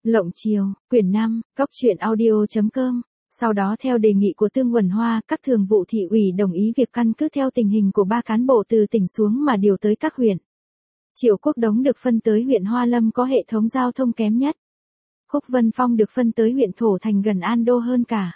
Lộng Chiều, quyển 5, cóc.audio.com. Sau đó theo đề nghị của Tương Quẩn Hoa, các thường vụ thị ủy đồng ý việc căn cứ theo tình hình của 3 cán bộ từ tỉnh xuống mà điều tới các huyện. Triệu Quốc Đống được phân tới huyện Hoa Lâm có hệ thống giao thông kém nhất. Khúc Vân Phong được phân tới huyện Thổ Thành gần An Đô hơn cả.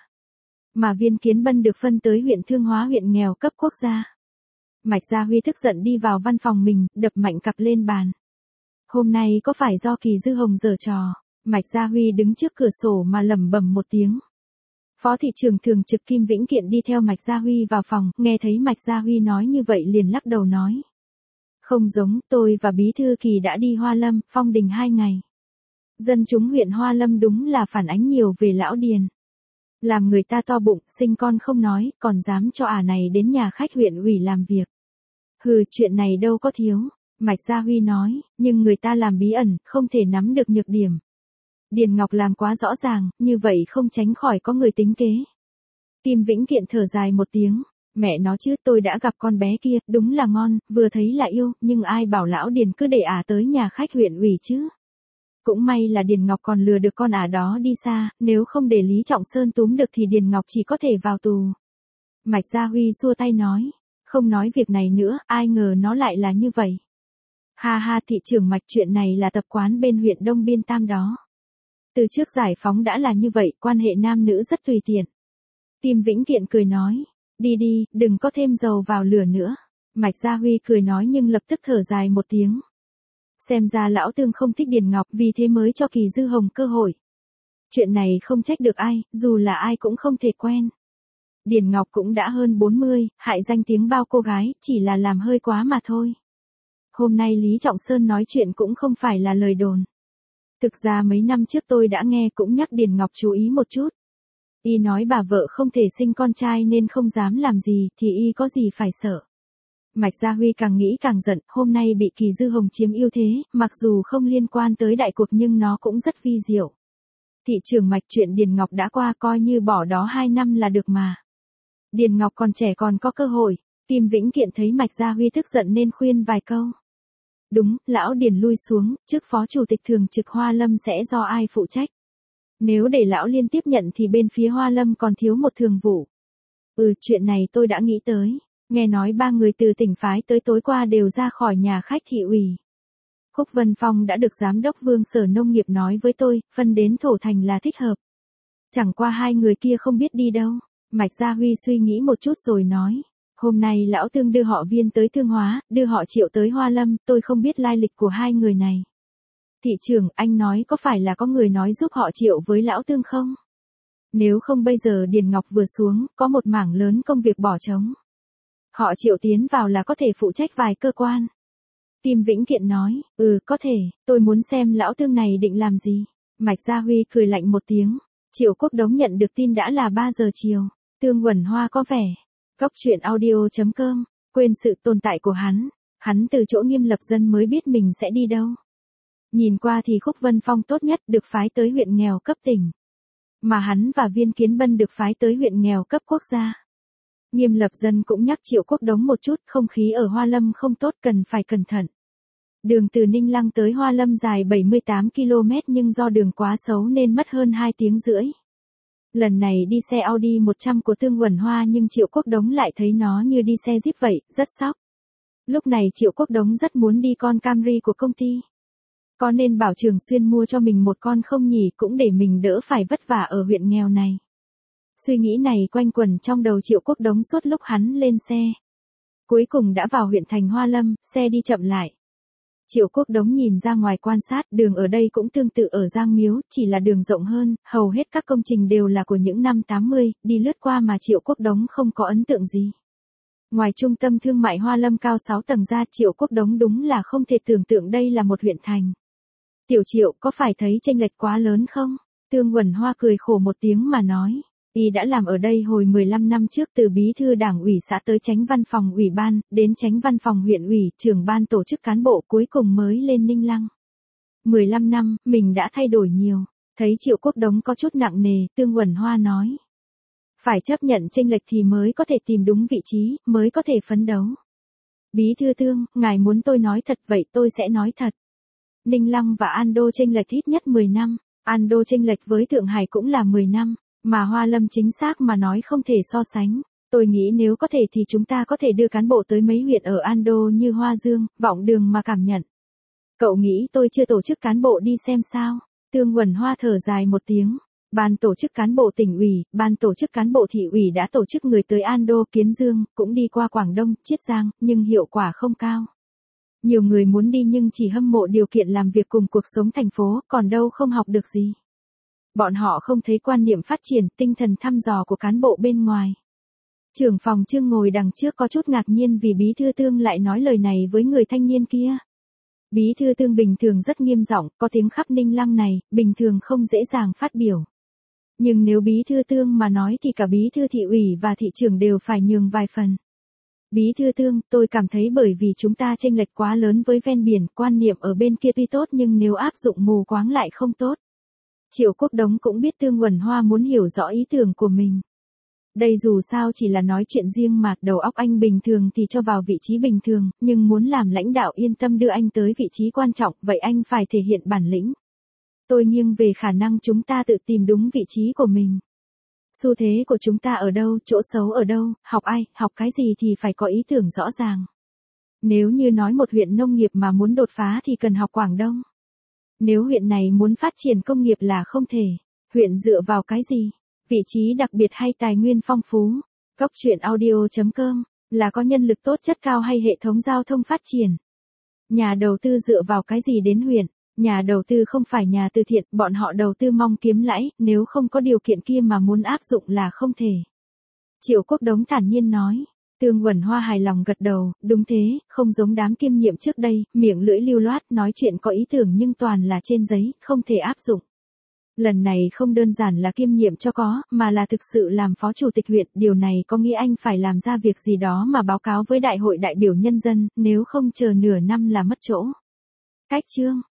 Mà Viên Kiến Bân được phân tới huyện Thương Hóa, huyện nghèo cấp quốc gia. Mạch Gia Huy tức giận đi vào văn phòng mình, đập mạnh cặp lên bàn. Hôm nay có phải do Kỳ Dư Hồng giở trò? Mạch Gia Huy đứng trước cửa sổ mà lẩm bẩm một tiếng. Phó thị trưởng thường trực Kim Vĩnh Kiện đi theo Mạch Gia Huy vào phòng, nghe thấy Mạch Gia Huy nói như vậy liền lắc đầu nói. Không giống, tôi và Bí thư Kỳ đã đi Hoa Lâm, Phong Đình 2 ngày. Dân chúng huyện Hoa Lâm đúng là phản ánh nhiều về lão Điền. Làm người ta to bụng, sinh con không nói, còn dám cho ả này đến nhà khách huyện ủy làm việc. Hừ, chuyện này đâu có thiếu, Mạch Gia Huy nói, nhưng người ta làm bí ẩn, không thể nắm được nhược điểm. Điền Ngọc làm quá rõ ràng, như vậy không tránh khỏi có người tính kế. Kim Vĩnh Kiện thở dài một tiếng, mẹ nó chứ, tôi đã gặp con bé kia, đúng là ngon, vừa thấy là yêu, nhưng ai bảo lão Điền cứ để ả tới nhà khách huyện ủy chứ. Cũng may là Điền Ngọc còn lừa được con ả đó đi xa, nếu không để Lý Trọng Sơn túm được thì Điền Ngọc chỉ có thể vào tù. Mạch Gia Huy xua tay nói, không nói việc này nữa, ai ngờ nó lại là như vậy. Ha ha, thị trưởng Mạch, chuyện này là tập quán bên huyện Đông Biên Tam đó. Từ trước giải phóng đã là như vậy, quan hệ nam nữ rất tùy tiện. Kim Vĩnh Kiện cười nói, đi đi, đừng có thêm dầu vào lửa nữa. Mạch Gia Huy cười nói nhưng lập tức thở dài một tiếng. Xem ra lão Tương không thích Điền Ngọc, vì thế mới cho Kỳ Dư Hồng cơ hội. Chuyện này không trách được ai, dù là ai cũng không thể quen. Điền Ngọc cũng đã hơn 40, hại danh tiếng bao cô gái, chỉ là làm hơi quá mà thôi. Hôm nay Lý Trọng Sơn nói chuyện cũng không phải là lời đồn. Thực ra mấy năm trước tôi đã nghe cũng nhắc Điền Ngọc chú ý một chút. Y nói bà vợ không thể sinh con trai nên không dám làm gì, thì y có gì phải sợ. Mạch Gia Huy càng nghĩ càng giận, hôm nay bị Kỳ Dư Hồng chiếm ưu thế, mặc dù không liên quan tới đại cuộc nhưng nó cũng rất vi diệu. Thị trưởng Mạch, chuyện Điền Ngọc đã qua, coi như bỏ đó 2 năm là được mà. Điền Ngọc còn trẻ còn có cơ hội. Kim Vĩnh Kiện thấy Mạch Gia Huy tức giận nên khuyên vài câu. Đúng, lão Điền lui xuống, chức phó chủ tịch thường trực Hoa Lâm sẽ do ai phụ trách. Nếu để lão Liên tiếp nhận thì bên phía Hoa Lâm còn thiếu một thường vụ. Chuyện này tôi đã nghĩ tới. Nghe nói 3 người từ tỉnh phái tới tối qua đều ra khỏi nhà khách thị ủy. Khúc Vân Phong đã được Giám đốc Vương Sở Nông nghiệp nói với tôi, phân đến Thổ Thành là thích hợp. Chẳng qua 2 người kia không biết đi đâu. Mạch Gia Huy suy nghĩ một chút rồi nói. Hôm nay lão Tương đưa họ Viên tới Thương Hóa, đưa họ Triệu tới Hoa Lâm, tôi không biết lai lịch của 2 người này. Thị trưởng, anh nói có phải là có người nói giúp họ Triệu với lão Tương không? Nếu không bây giờ Điền Ngọc vừa xuống, có một mảng lớn công việc bỏ trống. Họ Triệu tiến vào là có thể phụ trách vài cơ quan. Kim Vĩnh Kiện nói, có thể, tôi muốn xem lão Tương này định làm gì. Mạch Gia Huy cười lạnh một tiếng. Triệu Quốc Đống nhận được tin đã là 3 giờ chiều. Tương Quẩn Hoa có vẻ. cóc.audio.com, quên sự tồn tại của hắn. Hắn từ chỗ Nghiêm Lập Dân mới biết mình sẽ đi đâu. Nhìn qua thì Khúc Vân Phong tốt nhất được phái tới huyện nghèo cấp tỉnh. Mà hắn và Viên Kiến Bân được phái tới huyện nghèo cấp quốc gia. Nghiêm Lập Dân cũng nhắc Triệu Quốc Đống một chút, không khí ở Hoa Lâm không tốt, cần phải cẩn thận. Đường từ Ninh Lăng tới Hoa Lâm dài 78 km nhưng do đường quá xấu nên mất hơn 2 tiếng rưỡi. Lần này đi xe Audi 100 của Tương Quẩn Hoa nhưng Triệu Quốc Đống lại thấy nó như đi xe Jeep vậy, rất sóc. Lúc này Triệu Quốc Đống rất muốn đi con Camry của công ty. Có nên bảo Trường Xuyên mua cho mình một con không nhỉ, cũng để mình đỡ phải vất vả ở huyện nghèo này. Suy nghĩ này quanh quẩn trong đầu Triệu Quốc Đống suốt lúc hắn lên xe. Cuối cùng đã vào huyện thành Hoa Lâm, xe đi chậm lại. Triệu Quốc Đống nhìn ra ngoài quan sát, đường ở đây cũng tương tự ở Giang Miếu, chỉ là đường rộng hơn, hầu hết các công trình đều là của những năm 80, đi lướt qua mà Triệu Quốc Đống không có ấn tượng gì. Ngoài trung tâm thương mại Hoa Lâm cao 6 tầng ra, Triệu Quốc Đống đúng là không thể tưởng tượng đây là một huyện thành. Tiểu Triệu, có phải thấy chênh lệch quá lớn không? Tương Quẩn Hoa cười khổ một tiếng mà nói. Y đã làm ở đây hồi 15 năm trước, từ bí thư đảng ủy xã tới chánh văn phòng ủy ban, đến chánh văn phòng huyện ủy, trưởng ban tổ chức cán bộ, cuối cùng mới lên Ninh Lăng. 15 năm, mình đã thay đổi nhiều. Thấy Triệu Quốc Đống có chút nặng nề, Tương Quẩn Hoa nói. Phải chấp nhận chênh lệch thì mới có thể tìm đúng vị trí, mới có thể phấn đấu. Bí thư Tương, ngài muốn tôi nói thật vậy tôi sẽ nói thật. Ninh Lăng và An Đô chênh lệch ít nhất 10 năm. Ando chênh lệch với Thượng Hải cũng là 10 năm, mà Hoa Lâm chính xác mà nói không thể so sánh. Tôi nghĩ nếu có thể thì chúng ta có thể đưa cán bộ tới mấy huyện ở Ando như Hoa Dương, Vọng Đường mà cảm nhận. Cậu nghĩ tôi chưa tổ chức cán bộ đi xem sao? Tương Quẩn Hoa thở dài một tiếng. Ban tổ chức cán bộ tỉnh ủy, ban tổ chức cán bộ thị ủy đã tổ chức người tới Ando, Kiến Dương, cũng đi qua Quảng Đông, Chiết Giang, nhưng hiệu quả không cao. Nhiều người muốn đi nhưng chỉ hâm mộ điều kiện làm việc cùng cuộc sống thành phố, còn đâu không học được gì. Bọn họ không thấy quan niệm phát triển, tinh thần thăm dò của cán bộ bên ngoài. Trưởng phòng Trương ngồi đằng trước có chút ngạc nhiên vì bí thư Tương lại nói lời này với người thanh niên kia. Bí thư Tương bình thường rất nghiêm giọng, có tiếng khắp Ninh Lăng này, bình thường không dễ dàng phát biểu. Nhưng nếu bí thư Tương mà nói thì cả bí thư thị ủy và thị trưởng đều phải nhường vài phần. Bí thư Tương, tôi cảm thấy bởi vì chúng ta chênh lệch quá lớn với ven biển, quan niệm ở bên kia tuy tốt nhưng nếu áp dụng mù quáng lại không tốt. Triệu Quốc Đống cũng biết Tương Quẩn Hoa muốn hiểu rõ ý tưởng của mình. Đây dù sao chỉ là nói chuyện riêng mà, đầu óc anh bình thường thì cho vào vị trí bình thường, nhưng muốn làm lãnh đạo yên tâm đưa anh tới vị trí quan trọng, vậy anh phải thể hiện bản lĩnh. Tôi nghiêng về khả năng chúng ta tự tìm đúng vị trí của mình. Xu thế của chúng ta ở đâu, chỗ xấu ở đâu, học ai, học cái gì thì phải có ý tưởng rõ ràng. Nếu như nói một huyện nông nghiệp mà muốn đột phá thì cần học Quảng Đông. Nếu huyện này muốn phát triển công nghiệp là không thể. Huyện dựa vào cái gì? Vị trí đặc biệt hay tài nguyên phong phú? Cốc truyện audio.com là có nhân lực tố chất cao hay hệ thống giao thông phát triển? Nhà đầu tư dựa vào cái gì đến huyện? Nhà đầu tư không phải nhà từ thiện, bọn họ đầu tư mong kiếm lãi, nếu không có điều kiện kia mà muốn áp dụng là không thể. Triệu Quốc Đống thản nhiên nói. Tương Quẩn Hoa hài lòng gật đầu, đúng thế, không giống đám kiêm nhiệm trước đây, miệng lưỡi lưu loát nói chuyện có ý tưởng nhưng toàn là trên giấy, không thể áp dụng. Lần này không đơn giản là kiêm nhiệm cho có, mà là thực sự làm phó chủ tịch huyện, điều này có nghĩa anh phải làm ra việc gì đó mà báo cáo với đại hội đại biểu nhân dân, nếu không chờ nửa năm là mất chỗ. Cách chương